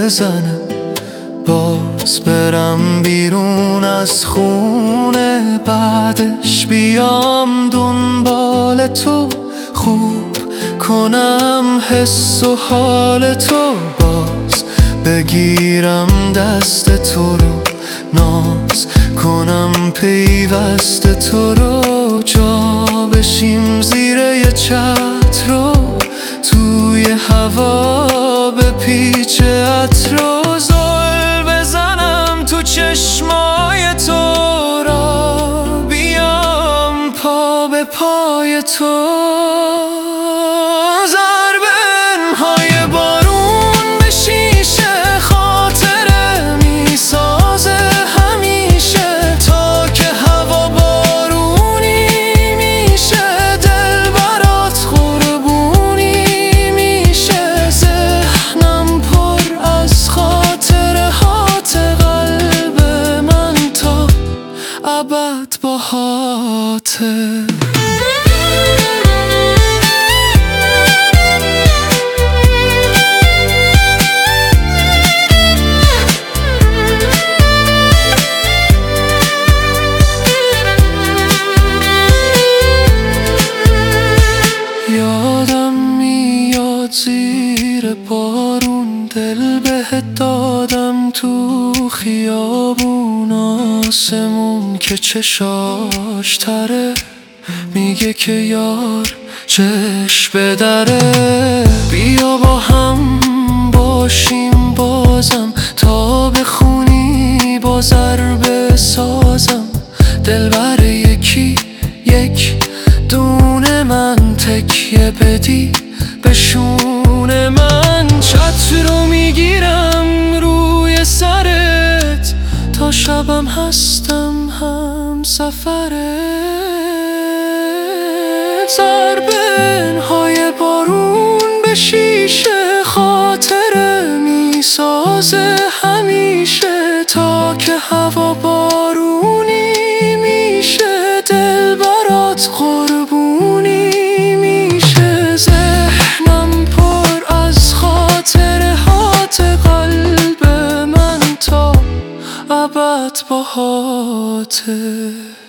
بزنه، باز برم بیرون از خونه، بعدش بیام دنبال تو، خوب کنم حس و حال تو، باز بگیرم دست تو رو، ناز کنم پیوست تو رو، جا بشیم زیر یه چتر رو، توی هوا به پیچ عطر رو، زل بزنم تو چشمای تو را، بیام پا به پای تو، ضربه‌های بارون به شیشه خاطره میسازه همیشه، تا که هوا بارونی میشه، دل برات قربونی میشه، ذهنم پر از خاطره هات، قلب من تا ابد باهاته. یادم میاد زیر بارون، دل بهت دادم تو خیابون، آسمون که چشاش تره، میگه که یار چشم بدره، بیا با هم باشیم بازم، تا بخونی با ضربه سازم، دل بر یکی یک دونه من، تکیه بدی به شونه من، چتر رو میگیرم روی سرت، تا شبم هستم هم سفرت، ضربه‌های بارون به شیشه خاطره میسازه همیشه، تا که هوا بارونی میشه، دل برات قربونی میشه، ذهنم پر از خاطره هات، قلب من تا ابد باهاته.